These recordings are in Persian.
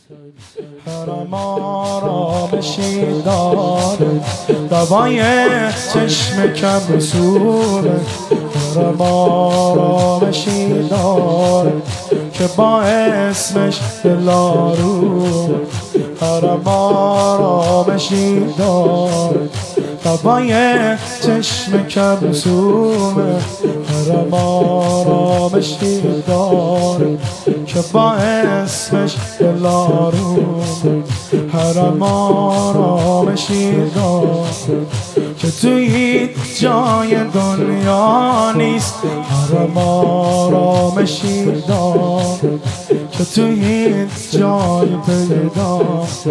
حرم آرامشی داره، دوای چشم کم سوره. حرم آرامشی داره که با اسمش دل آرومه. حرم آرامشی داره، دوای چشم کم سوره. حرم آرامشی داره که با اسمش دل آرومه. حرم آرامشی داره که توی هیچ جای دنیا نیست. حرم آرامشی داره که توی هیچ جای پیداست.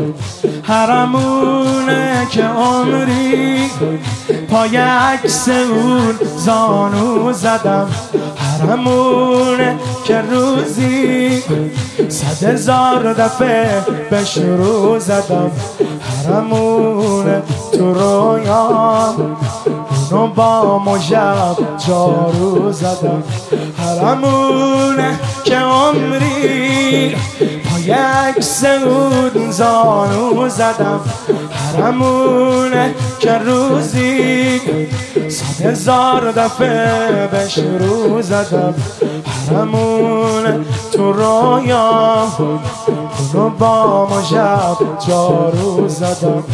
حرمونه که عمری پای عکس اون زانو زدم. حرمونه که روزی 100,000 دفعه بهش رو زدم. حرمونه تو رویام اونو با مژب جارو زدم. حرمونه که عمری پای عکس اون زانو زدم. حرمونه که روزی 100,000 دفعه بهش رو زدم. حرمونه تو رویام اونو با مژب جارو زدم.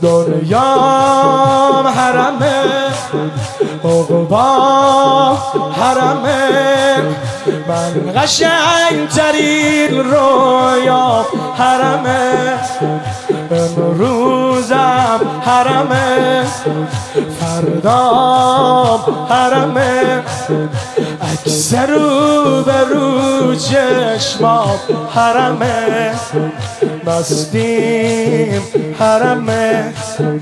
دنیام حرمه، عقبا حرمه، من قشنگ‌ترین رویا حرمه. امروزم حرمه، فردام حرمه، عکس رو به رو چشمام حرمه. مستیم حرمه،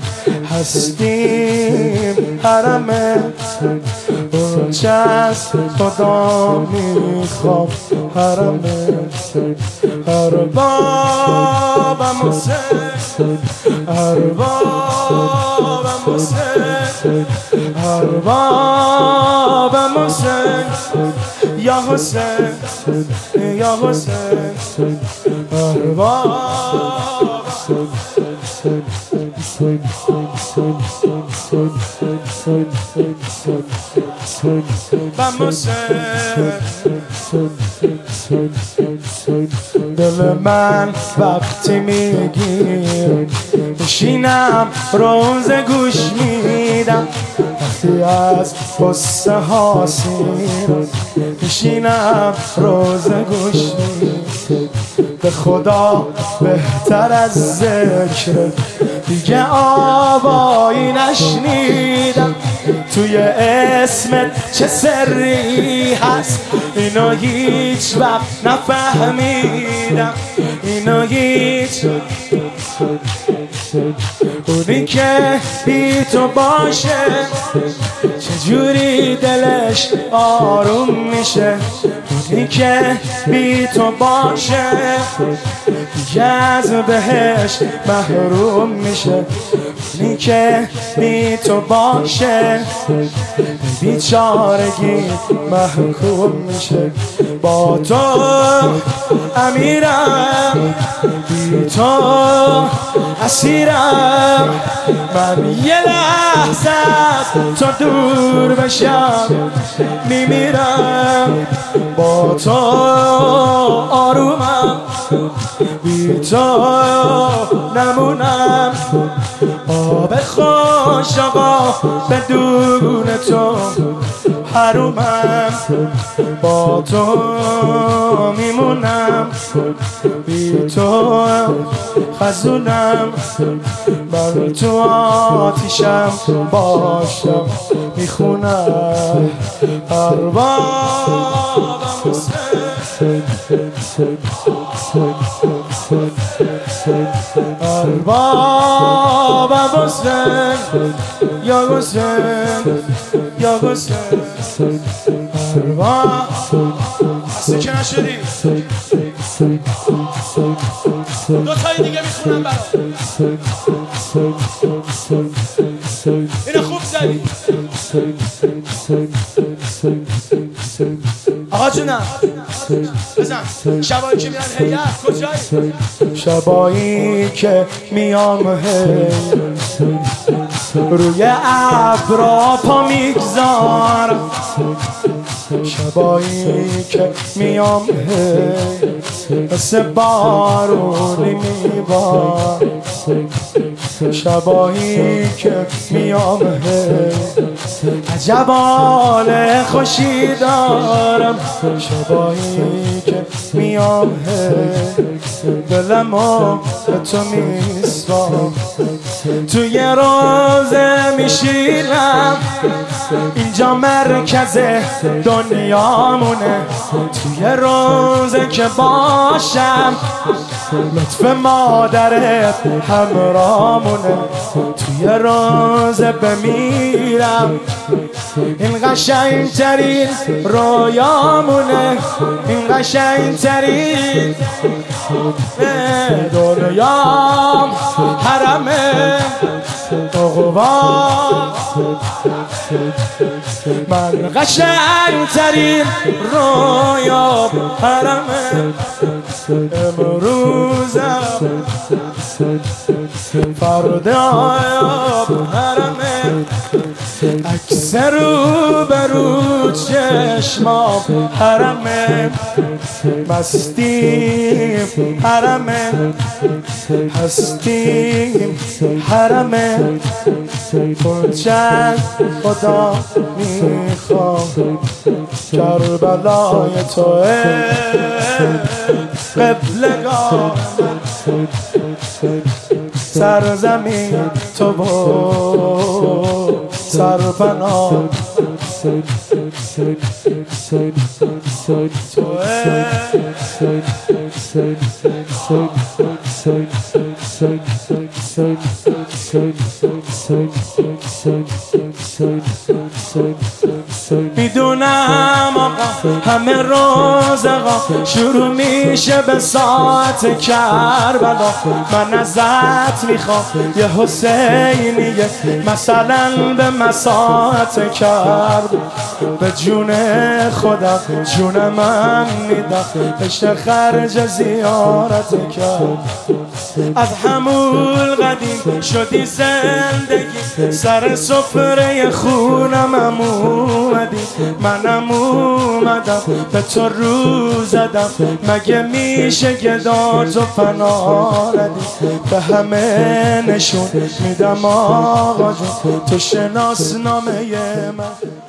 هستیم حرمه، اون چه از خدا میخوام حرمه. اربابم حسین، اربابم حسین، اربابم حسین، یا حسین یا حسین، اربابم دل من وقتی میگیر میشینم روز گوش میدم. وقتی از قصه ها سیر میشینم روز گوش میدم. به خدا بهتر از ذکر دیگه آوایی نشنیدم. توی اسمت چه سری هست اینو هیچ وقت نفهمیدم. اینو هیچ اونی که بی تو باشه چجوری دلش آروم میشه. اونی که بی تو باشه دیگه از بهش محروم میشه. اونی که بی تو باشه بیچارگی محکوم میشه. با تو امیرم، بی تو اسیرم. من یه لحظه از تو دور بشم میمیرم. با تو آرومم، بی تو نمونم. آب خوش آقا بدون تو حرومم. با تو میمونم، بی تو خزونم. من تو آتیشم باشم میخونم. اربابم حسین، اربابم حسین، یا حسین یا حسین، ارباب. هستی که نشدی دو تایی دیگه میخونم برام. اینو خوب زدی. آقا جونم بزن. شبایی که میان هیئت کجایی؟ شبایی که میام روی ابرا پا میگذارم، شبایی که میام مثل بارونی میبارم، شبایی که میام عجب حال خوشی دارم، شبایی که میام دلمو به تو میسپارم، توی روزه میشینم اینجا مرکز دنیامونه، توی روزه که باشم لطف مادرت همرامونه، توی روزه بمیرم این قشنگترین رویامونه، این قشنگترین دنیام حرمه اقوا، من قشنگترین رویام حرمه امروزم، فردایم حرمه، عکس رو برو چشمام حرمه، مستیم حرمه، هستیم حرمه، چند خدا میخوام کربلای توه قبلگاه، سرزمین تو بود سرپناه میدونم آقا همه روز آقا شروع میشه به ساعت کربلا، من ازت میخوام یه حسینیه مثلا به مساعت کرب، به جون خدا جون من میدم بشه خرج زیارت کرب، از همون قدیم شدی زندگی سر سفره خونم اومدی، منم اومدم به تو رو زدم، مگه میشه گداز و پناه ندی، به همه نشون میدم آقا جون تو شناسنامه من.